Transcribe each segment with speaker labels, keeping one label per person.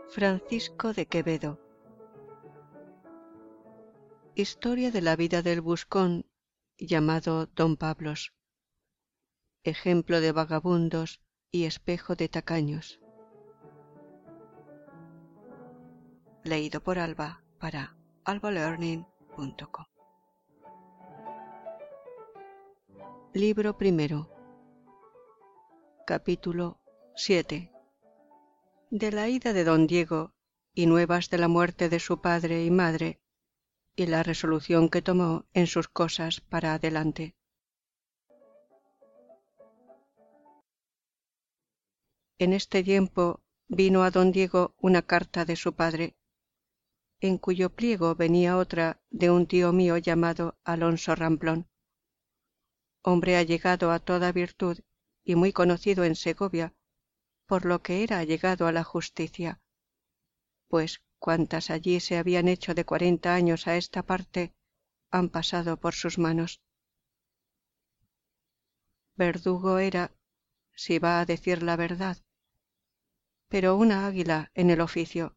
Speaker 1: Francisco de Quevedo. Historia de la vida del buscón llamado Don Pablos, ejemplo de vagabundos y espejo de tacaños. Leído por Alba para albalearning.com. Libro primero. Capítulo 7. De la ida de don Diego y nuevas de la muerte de su padre y madre y la resolución que tomó en sus cosas para adelante. En este tiempo vino a don Diego una carta de su padre, en cuyo pliego venía otra de un tío mío llamado Alonso Ramplón, hombre allegado a toda virtud y muy conocido en Segovia, por lo que era allegado a la justicia, pues cuantas allí se habían hecho de 40 años a esta parte han pasado por sus manos. Verdugo era, si va a decir la verdad, pero una águila en el oficio.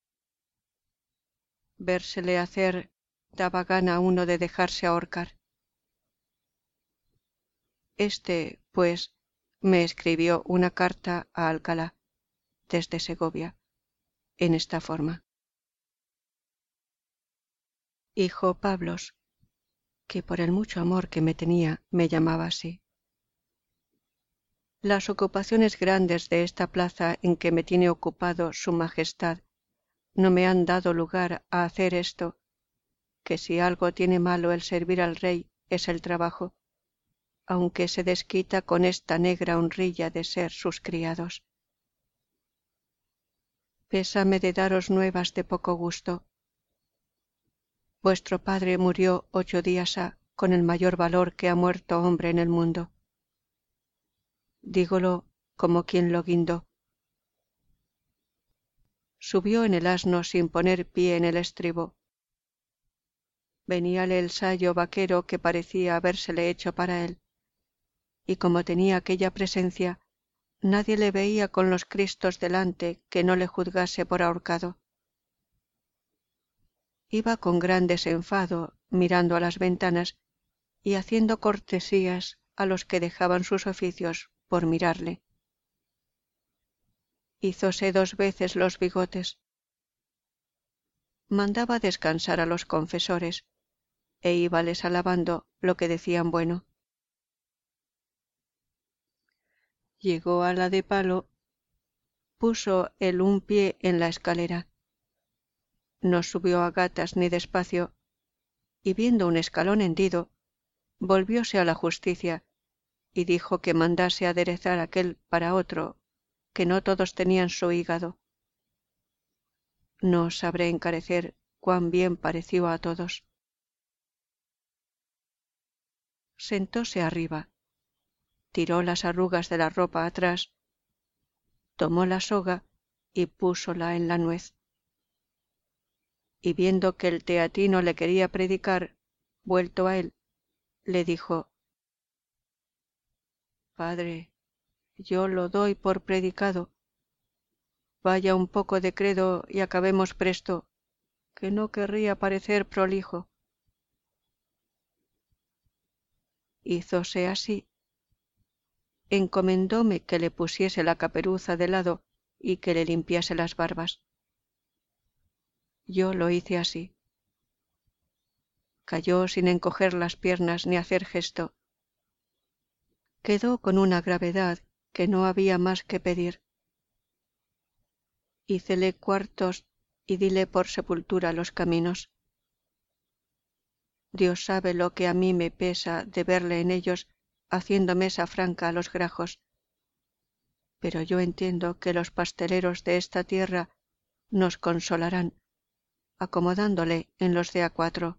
Speaker 1: Vérsele hacer daba gana a uno de dejarse ahorcar. Este, pues, me escribió una carta a Alcalá, desde Segovia, en esta forma. Hijo Pablos, que por el mucho amor que me tenía me llamaba así. Las ocupaciones grandes de esta plaza en que me tiene ocupado su majestad no me han dado lugar a hacer esto, que si algo tiene malo el servir al rey es el trabajo, aunque se desquita con esta negra honrilla de ser sus criados. Pésame de daros nuevas de poco gusto. Vuestro padre murió 8 días ha con el mayor valor que ha muerto hombre en el mundo. Dígolo como quien lo guindó. Subió en el asno sin poner pie en el estribo. Veníale el sayo vaquero que parecía habérsele hecho para él, y como tenía aquella presencia, nadie le veía con los cristos delante que no le juzgase por ahorcado. Iba con gran desenfado mirando a las ventanas y haciendo cortesías a los que dejaban sus oficios por mirarle. Hízose 2 veces los bigotes. Mandaba descansar a los confesores e íbales alabando lo que decían bueno. Llegó a la de palo, puso el un pie en la escalera. No subió a gatas ni despacio, y viendo un escalón hendido, volvióse a la justicia y dijo que mandase aderezar aquel para otro, que no todos tenían su hígado. No sabré encarecer cuán bien pareció a todos. Sentóse arriba, tiró las arrugas de la ropa atrás, tomó la soga y púsola en la nuez. Y viendo que el teatino le quería predicar, vuelto a él, le dijo: Padre, yo lo doy por predicado. Vaya un poco de credo y acabemos presto, que no querría parecer prolijo. Hízose así. Encomendóme que le pusiese la caperuza de lado y que le limpiase las barbas. Yo lo hice así. Cayó sin encoger las piernas ni hacer gesto. Quedó con una gravedad que no había más que pedir. Hícele cuartos y dile por sepultura los caminos. Dios sabe lo que a mí me pesa de verle en ellos haciendo mesa franca a los grajos, pero yo entiendo que los pasteleros de esta tierra nos consolarán, acomodándole en los de a 4.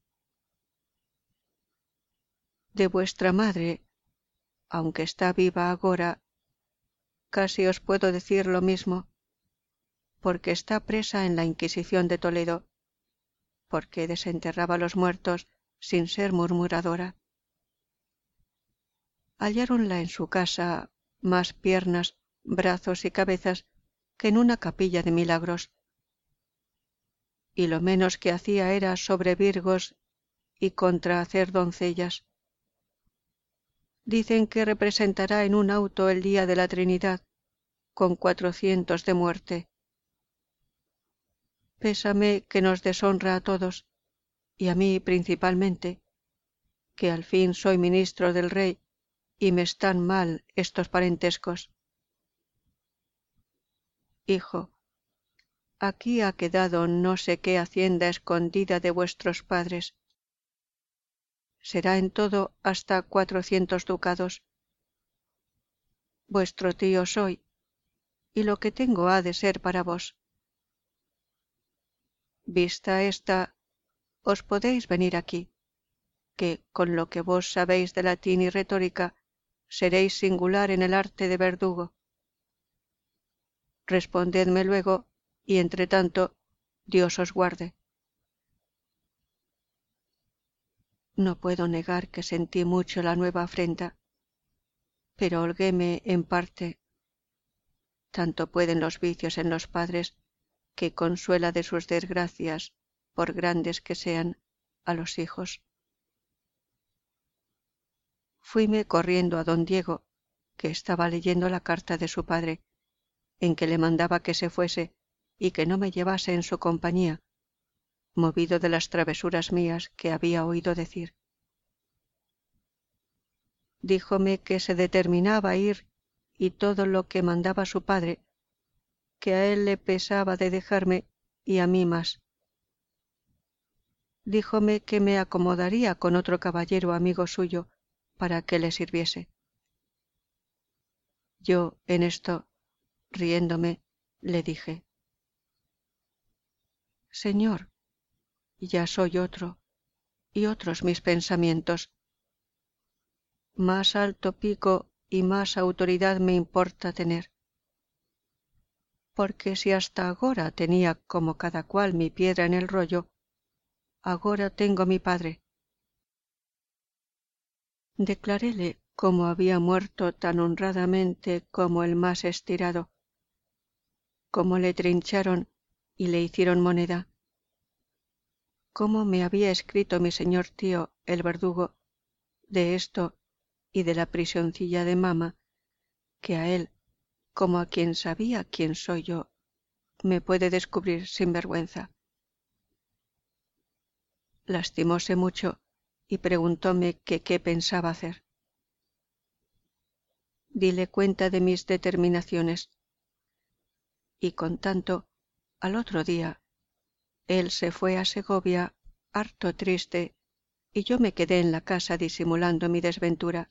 Speaker 1: De vuestra madre, aunque está viva agora, casi os puedo decir lo mismo, porque está presa en la Inquisición de Toledo, porque desenterraba los muertos sin ser murmuradora. Halláronla en su casa más piernas, brazos y cabezas que en una capilla de milagros, y lo menos que hacía era sobre virgos y contra hacer doncellas. Dicen que representará en un auto el día de la Trinidad, con 400 de muerte. Pésame que nos deshonra a todos, y a mí principalmente, que al fin soy ministro del rey, y me están mal estos parentescos. Hijo, aquí ha quedado no sé qué hacienda escondida de vuestros padres. Será en todo hasta 400 ducados. Vuestro tío soy, y lo que tengo ha de ser para vos. Vista esta, os podéis venir aquí, que con lo que vos sabéis de latín y retórica, seréis singular en el arte de verdugo. Respondedme luego, y entre tanto, Dios os guarde. No puedo negar que sentí mucho la nueva afrenta, pero holguéme en parte. Tanto pueden los vicios en los padres, que consuela de sus desgracias, por grandes que sean, a los hijos. Fuime corriendo a don Diego, que estaba leyendo la carta de su padre, en que le mandaba que se fuese y que no me llevase en su compañía, movido de las travesuras mías que había oído decir. Díjome que se determinaba a ir y todo lo que mandaba su padre, que a él le pesaba de dejarme y a mí más. Díjome que me acomodaría con otro caballero amigo suyo para que le sirviese. Yo en esto, riéndome, le dije: Señor, ya soy otro, y otros mis pensamientos. Más alto pico y más autoridad me importa tener. Porque si hasta agora tenía como cada cual mi piedra en el rollo, agora tengo mi padre. Declaréle cómo había muerto tan honradamente como el más estirado, cómo le trincharon y le hicieron moneda, cómo me había escrito mi señor tío, el verdugo, de esto y de la prisioncilla de mama, que a él, como a quien sabía quién soy yo, me puede descubrir sin vergüenza. Lastimóse mucho y preguntóme que qué pensaba hacer. Dile cuenta de mis determinaciones, y con tanto, al otro día, él se fue a Segovia harto triste, y yo me quedé en la casa disimulando mi desventura.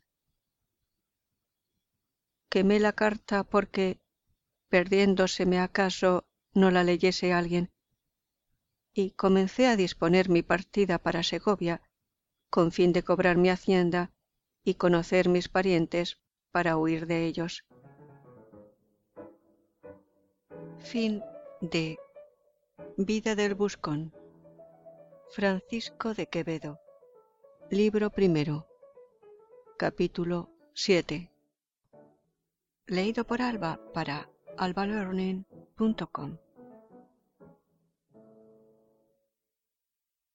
Speaker 1: Quemé la carta porque, perdiéndoseme acaso, no la leyese alguien, y comencé a disponer mi partida para Segovia, con fin de cobrar mi hacienda y conocer mis parientes para huir de ellos. Fin de Vida del Buscón. Francisco de Quevedo. Libro primero. Capítulo 7. Leído por Alba para albalearning.com.